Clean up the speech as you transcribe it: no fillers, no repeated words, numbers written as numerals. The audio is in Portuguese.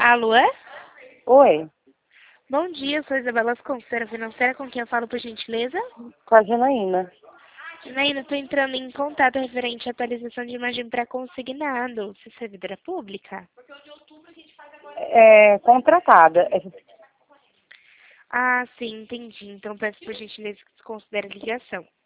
Alô? Oi, Bom dia, eu sou Isabela, consultora financeira, com quem eu falo, por gentileza? com a Janaína. Janaína, estou entrando em contato referente à atualização de imagem pré-consignado. Você é servidora pública? É contratada. Ah, sim, entendi. Então peço por gentileza que desconsidere a ligação.